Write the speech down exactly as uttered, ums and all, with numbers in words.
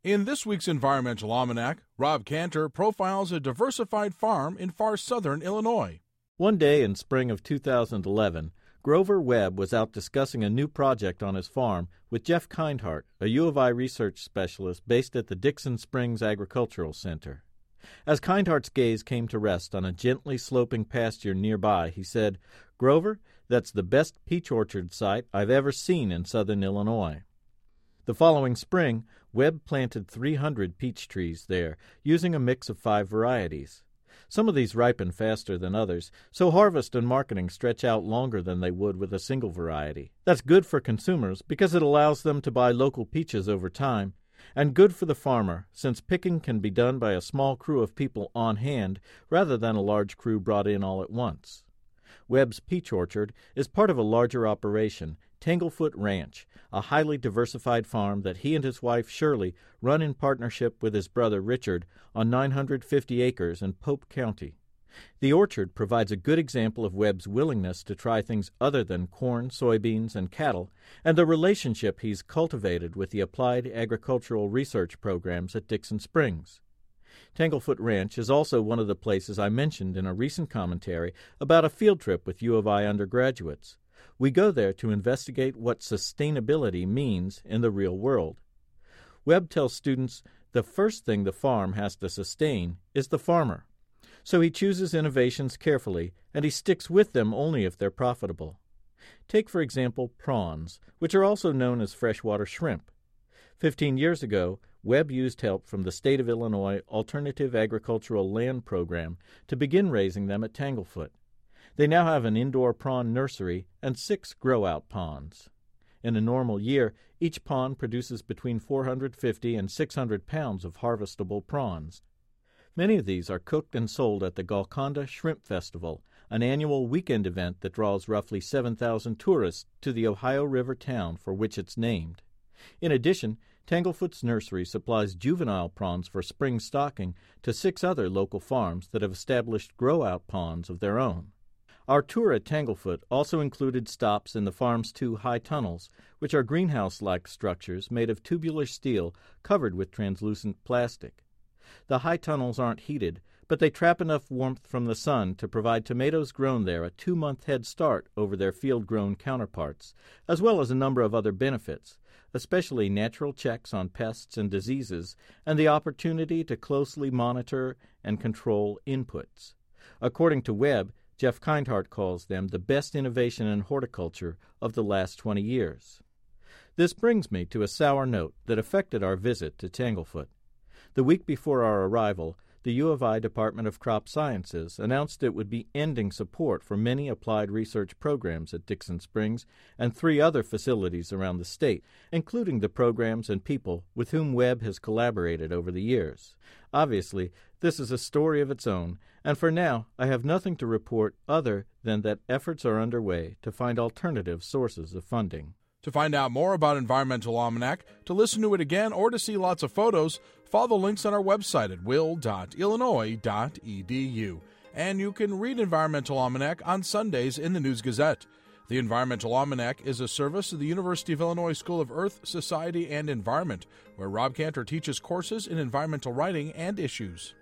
In this week's Environmental Almanac, Rob Cantor profiles a diversified farm in far southern Illinois. One day in spring of two thousand eleven, Grover Webb was out discussing a new project on his farm with Jeff Kindhart, a U of I research specialist based at the Dixon Springs Agricultural Center. As Kindhart's gaze came to rest on a gently sloping pasture nearby, he said, "Grover, that's the best peach orchard site I've ever seen in southern Illinois." The following spring, Webb planted three hundred peach trees there, using a mix of five varieties. Some of these ripen faster than others, so harvest and marketing stretch out longer than they would with a single variety. That's good for consumers because it allows them to buy local peaches over time, and good for the farmer since picking can be done by a small crew of people on hand rather than a large crew brought in all at once. Webb's peach orchard is part of a larger operation, Tanglefoot Ranch, a highly diversified farm that he and his wife Shirley run in partnership with his brother Richard on nine hundred fifty acres in Pope County. The orchard provides a good example of Webb's willingness to try things other than corn, soybeans, and cattle, and the relationship he's cultivated with the applied agricultural research programs at Dixon Springs. Tanglefoot Ranch is also one of the places I mentioned in a recent commentary about a field trip with U of I undergraduates. We go there to investigate what sustainability means in the real world. Webb tells students the first thing the farm has to sustain is the farmer. So he chooses innovations carefully, and he sticks with them only if they're profitable. Take, for example, prawns, which are also known as freshwater shrimp. Fifteen years ago, Webb used help from the State of Illinois Alternative Agricultural Land Program to begin raising them at Tanglefoot. They now have an indoor prawn nursery and six grow-out ponds. In a normal year, each pond produces between four hundred fifty and six hundred pounds of harvestable prawns. Many of these are cooked and sold at the Golconda Shrimp Festival, an annual weekend event that draws roughly seven thousand tourists to the Ohio River town for which it's named. In addition, Tanglefoot's nursery supplies juvenile prawns for spring stocking to six other local farms that have established grow-out ponds of their own. Our tour at Tanglefoot also included stops in the farm's two high tunnels, which are greenhouse-like structures made of tubular steel covered with translucent plastic. The high tunnels aren't heated, but they trap enough warmth from the sun to provide tomatoes grown there a two-month head start over their field-grown counterparts, as well as a number of other benefits, especially natural checks on pests and diseases, and the opportunity to closely monitor and control inputs. According to Webb, Jeff Kindhart calls them the best innovation in horticulture of the last twenty years. This brings me to a sour note that affected our visit to Tanglefoot. The week before our arrival, the U of I Department of Crop Sciences announced it would be ending support for many applied research programs at Dixon Springs and three other facilities around the state, including the programs and people with whom Webb has collaborated over the years. Obviously, this is a story of its own, and for now, I have nothing to report other than that efforts are underway to find alternative sources of funding. To find out more about Environmental Almanac, to listen to it again, or to see lots of photos, follow the links on our website at will dot illinois dot e d u. And you can read Environmental Almanac on Sundays in the News Gazette. The Environmental Almanac is a service of the University of Illinois School of Earth, Society, and Environment, where Rob Cantor teaches courses in environmental writing and issues.